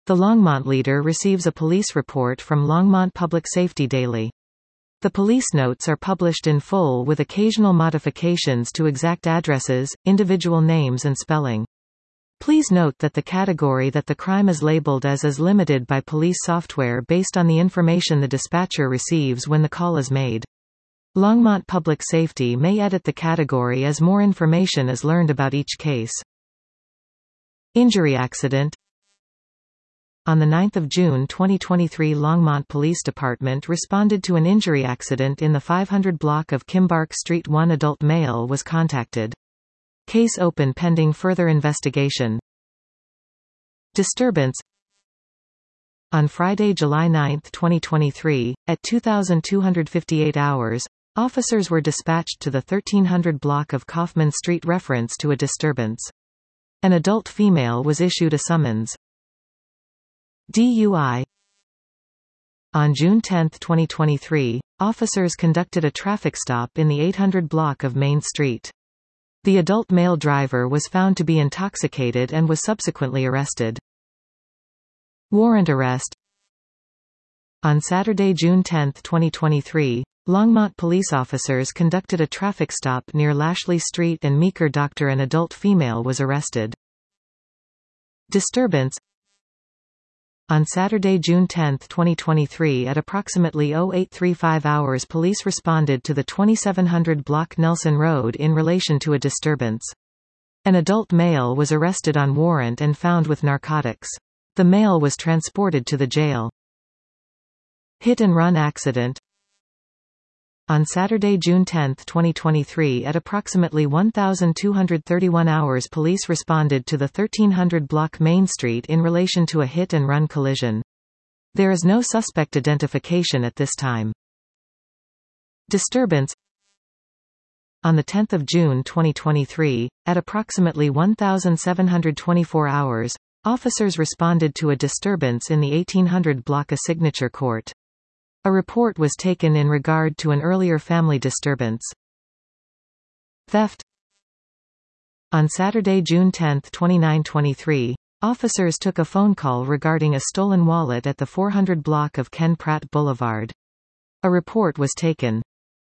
The Longmont leader receives a police report from Longmont Public Safety Daily. The police notes are published in full with occasional modifications to exact addresses, individual names and spelling. Please note that the category that the crime is labeled as is limited by police software based on the information the dispatcher receives when the call is made. Longmont Public Safety may edit the category as more information is learned about each case. Injury accident. On 9 June 2023, Longmont Police Department responded to an injury accident in the 500 block of Kimbark Street. One adult male was contacted. Case open pending further investigation. Disturbance. On Friday, July 9, 2023, at 2258 hours, officers were dispatched to the 1300 block of Kaufman Street reference to a disturbance. An adult female was issued a summons. DUI. On June 10, 2023, officers conducted a traffic stop in the 800 block of Main Street. The adult male driver was found to be intoxicated and was subsequently arrested. Warrant arrest. On Saturday, June 10, 2023, Longmont police officers conducted a traffic stop near Lashley Street and Meeker. Doctor, an adult female was arrested. Disturbance. On Saturday, June 10, 2023 at approximately 0835 hours, police responded to the 2700 block Nelson Road in relation to a disturbance. An adult male was arrested on warrant and found with narcotics. The male was transported to the jail. Hit-and-run accident. On Saturday, June 10, 2023 at approximately 1231 hours, police responded to the 1300 block Main Street in relation to a hit-and-run collision. There is no suspect identification at this time. Disturbance. On 10 June 2023, at approximately 1724 hours, officers responded to a disturbance in the 1800 block, a signature court. A report was taken in regard to an earlier family disturbance. Theft. On Saturday, June 10, 2023, officers took a phone call regarding a stolen wallet at the 400 block of Ken Pratt Boulevard. A report was taken.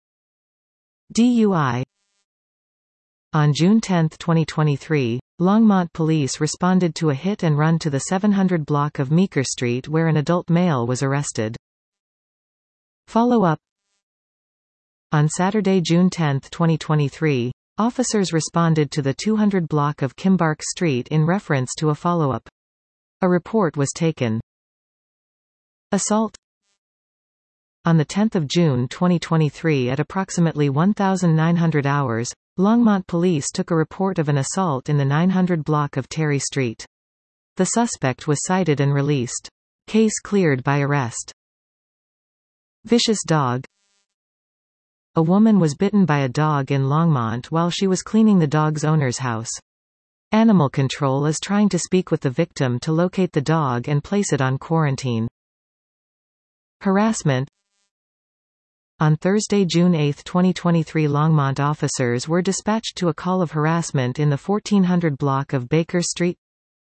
DUI. On June 10, 2023, Longmont police responded to a hit-and-run to the 700 block of Meeker Street where an adult male was arrested. Follow-up. On Saturday, June 10, 2023, officers responded to the 200 block of Kimbark Street in reference to a follow-up. A report was taken. Assault. On 10 June 2023 at approximately 1900 hours, Longmont police took a report of an assault in the 900 block of Terry Street. The suspect was cited and released. Case cleared by arrest. Vicious dog. A woman was bitten by a dog in Longmont while she was cleaning the dog's owner's house. Animal Control is trying to speak with the victim to locate the dog and place it on quarantine. Harassment. On Thursday, June 8, 2023, Longmont officers were dispatched to a call of harassment in the 1400 block of Baker Street.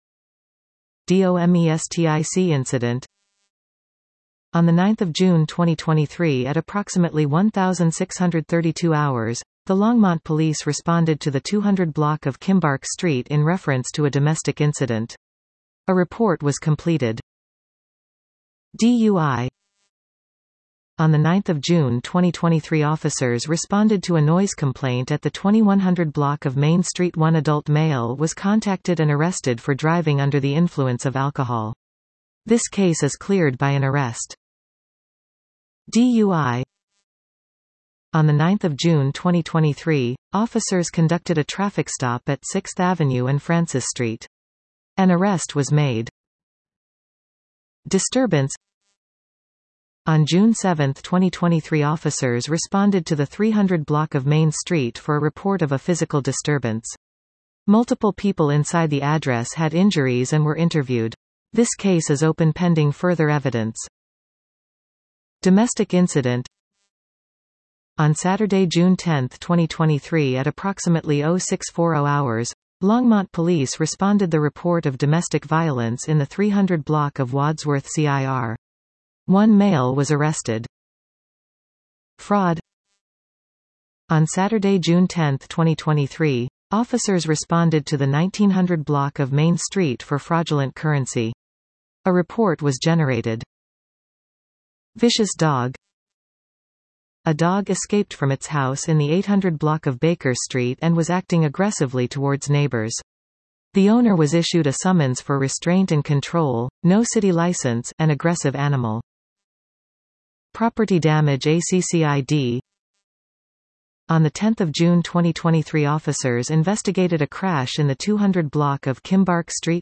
DOMESTIC incident. On 9 June 2023 at approximately 1632 hours, the Longmont police responded to the 200 block of Kimbark Street in reference to a domestic incident. A report was completed. DUI. On 9 June 2023, officers responded to a noise complaint at the 2100 block of Main Street. One adult male was contacted and arrested for driving under the influence of alcohol. This case is cleared by an arrest. DUI. On 9 June 2023, officers conducted a traffic stop at 6th Avenue and Francis Street. An arrest was made. Disturbance. On June 7, 2023, officers responded to the 300 block of Main Street for a report of a physical disturbance. Multiple people inside the address had injuries and were interviewed. This case is open pending further evidence. Domestic incident. On Saturday, June 10, 2023 at approximately 0640 hours, Longmont police responded the report of domestic violence in the 300 block of Wadsworth CIR. One male was arrested. Fraud. On Saturday, June 10, 2023, officers responded to the 1900 block of Main Street for fraudulent currency. A report was generated. Vicious dog. A dog escaped from its house in the 800 block of Baker Street and was acting aggressively towards neighbors. The owner was issued a summons for restraint and control, no city license, and aggressive animal. Property damage ACCID. On 10 June 2023, officers investigated a crash in the 200 block of Kimbark Street.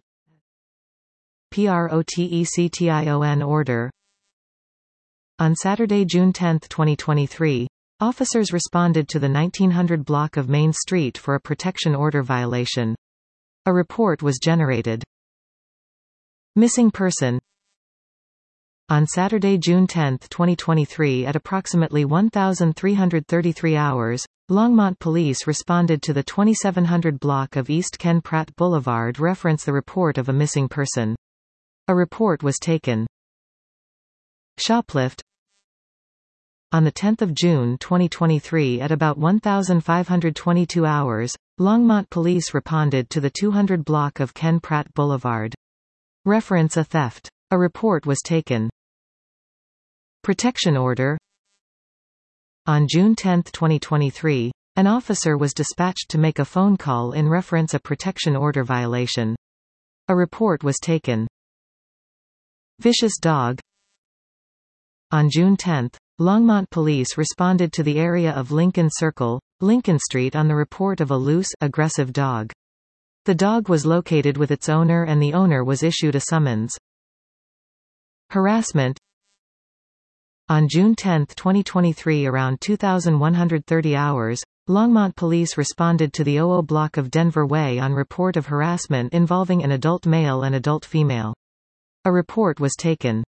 PROTECTION order. On Saturday, June 10, 2023, officers responded to the 1900 block of Main Street for a protection order violation. A report was generated. Missing person. On Saturday, June 10, 2023 at approximately 1333 hours, Longmont police responded to the 2700 block of East Ken Pratt Boulevard reference the report of a missing person. A report was taken. Shoplift. On 10 June 2023 at about 1522 hours, Longmont police responded to the 200 block of Ken Pratt Boulevard. Reference a theft. A report was taken. Protection order. On June 10, 2023, an officer was dispatched to make a phone call in reference a protection order violation. A report was taken. Vicious dog. On June 10, Longmont police responded to the area of Lincoln Circle, Lincoln Street on the report of a loose, aggressive dog. The dog was located with its owner and the owner was issued a summons. Harassment. On June 10, 2023 around 2130 hours, Longmont police responded to the 00 block of Denver Way on report of harassment involving an adult male and adult female. A report was taken.